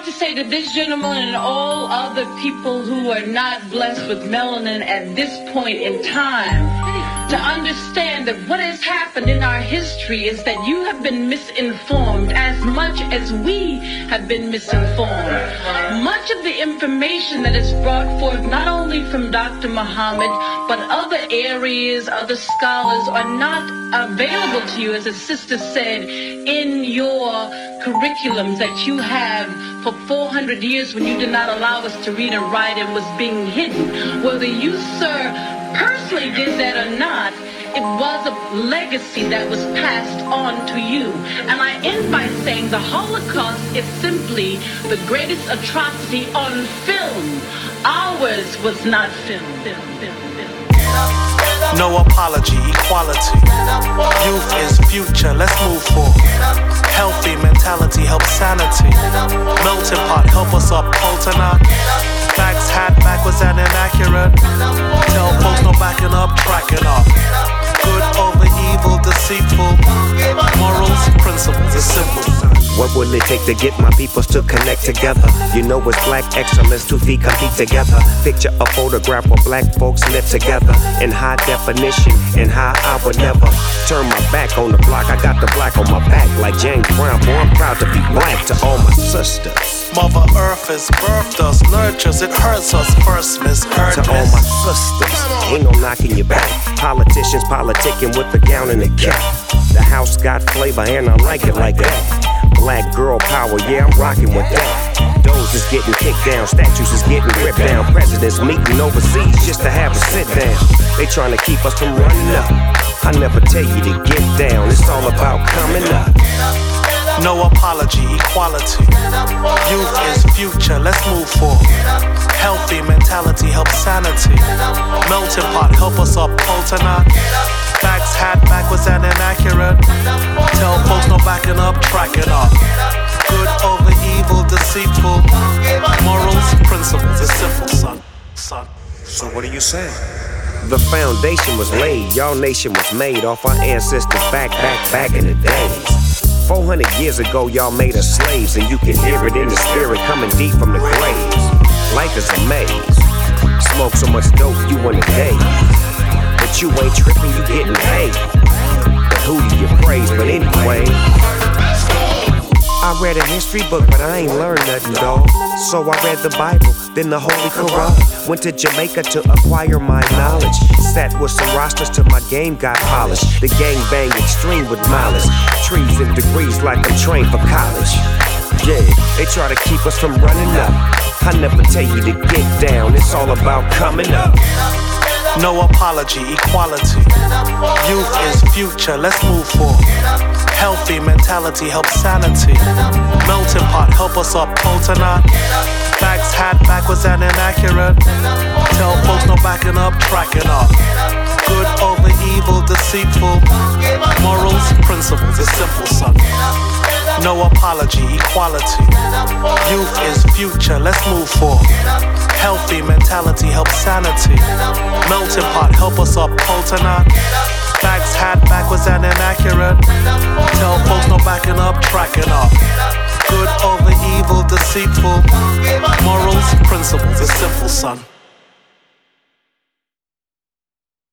to say to this gentleman and all other people who are not blessed with melanin at this point in time, to understand that what has happened in our history is that you have been misinformed as much as we have been misinformed. Much of the information that is brought forth not only from Dr. Muhammad, but other areas, other scholars are not available to you, as the sister said, in your curriculums that you have for 400 years when you did not allow us to read and write and was being hidden. Whether you, sir, personally did that or not, it was a legacy that was passed on to you. And I end by saying the Holocaust is simply the greatest atrocity on film. Ours was not film. No apology, equality. Youth is future, let's move forward. Healthy mentality helps sanity. Melting pot, help us uphold tonight. Facts had backwards and inaccurate. Tell folks no backing up, tracking up. Good over evil, deceitful. Morals, principles, it's simple. What will it take to get my peoples to connect together? You know it's black excellence, 2 feet compete together. Picture a photograph where black folks live together in high definition and how I would never turn my back on the block. I got the black on my back like James Brown. Boy, I'm proud to be black to all my sisters. Mother Earth has birthed us, nurtures, it hurts us first, misheard. To all my sisters, ain't no knocking your back. Politicians politicking with the gown and the cap. The house got flavor and I like it like that. Black girl power, yeah, I'm rocking with that. Those is getting kicked down, statues is getting ripped down. Presidents meeting overseas just to have a sit down. They trying to keep us from running up. I never tell you to get down, it's all about coming up. No apology, equality. Youth is future, let's move forward. Healthy mentality helps sanity. Melting pot, help us uphold tonight. Facts had backwards and inaccurate. Tell folks no backing up, tracking up. Good over evil, deceitful. Morals, principles, it's simple, son. So what are you saying? The foundation was laid, y'all nation was made off our ancestors back in the days. 400 years ago, y'all made us slaves, and you can hear it in the spirit coming deep from the graves. Life is a maze. Smoke so much dope, you want a day. But you ain't tripping, you getting paid. But who do you praise? But anyway, I read a history book, but I ain't learned nothing, dawg. So I read the Bible, then the Holy Quran. Went to Jamaica to acquire my knowledge. Sat with some rosters till my game got polished. The gang bang extreme with mileage. Trees and degrees like I'm trained for college. Yeah, they try to keep us from running up. I never tell you to get down, it's all about coming up. No apology, equality. Youth is future, let's move forward. Healthy mentality helps sanity. Melting pot, help us uphold tonight. Facts had backwards and inaccurate. Tell folks no backing up, tracking up. Good over evil, deceitful. Morals, principles, it's simple, son. No apology, equality. Youth is future, let's move forward. Healthy mentality helps sanity. Melting pot, help us uphold tonight. Facts had backwards and inaccurate. Tell folks no backing up, tracking up. Good over evil, deceitful. Morals, principles, it's simple, son.